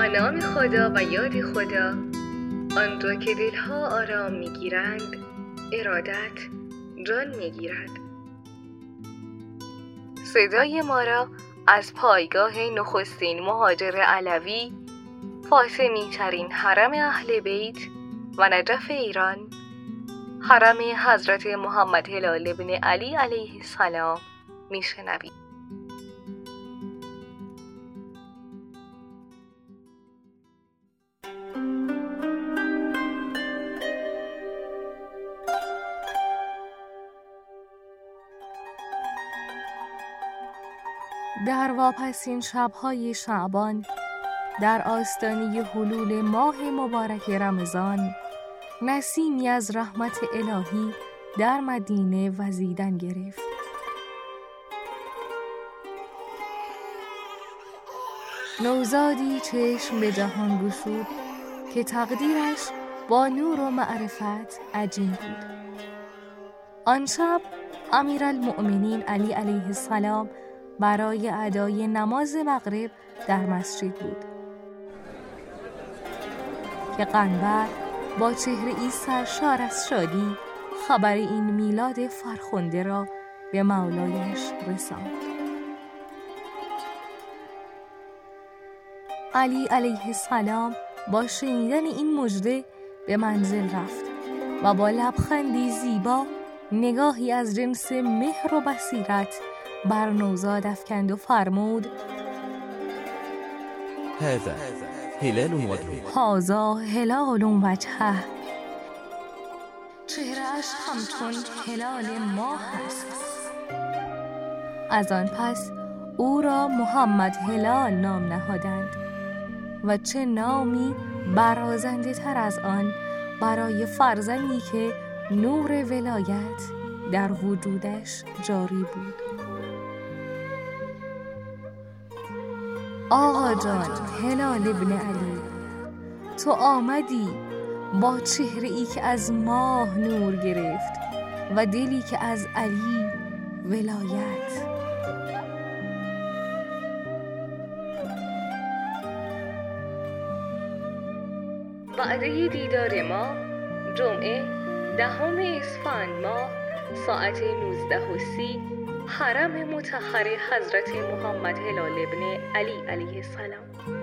نام خدا و یاد خدا، آن را که دلها آرام میگیرند، ارادت جان میگیرد. صدای ما را از پایگاه نخستین مهاجر علوی، فاطمی ترین حرم اهل بیت و نجف ایران، حرم حضرت محمد هلال بن علی علیه السلام میشنوید. در واپسین شب‌های شعبان، در آستانه حلول ماه مبارک رمضان، نسیمی از رحمت الهی در مدینه وزیدن گرفت. نوزادی چشم به جهان گشود که تقدیرش با نور و معرفت عجین بود. آن شب امیرالمؤمنین علی علیه السلام برای ادای نماز مغرب در مسجد بود که قنبر با چهره‌ای سرشار از شادی خبر این میلاد فرخنده را به مولایش رساند. علی علیه السلام با شنیدن این مژده به منزل رفت و با لبخندی زیبا نگاهی از جنس مهر و بصیرت بر نوزاد افکند و فرمود: هذا هلال وجهه. هذا هلال وجهه. چهره‌اش همچون هلال ماه است. از آن پس او را محمد هلال نام نهادند و چه نامی برازنده تر از آن برای فرزندی که نور ولایت در وجودش جاری بود. آقا جان هلال ابن علی، تو آمدی با چهره‌ای که از ماه نور گرفت و دلی که از علی ولایت. وعده دیدار ما جمعه 10 اسفند ماه ساعت 19:30 حرم مطهر حضرت محمد هلال ابن علی علیه السلام.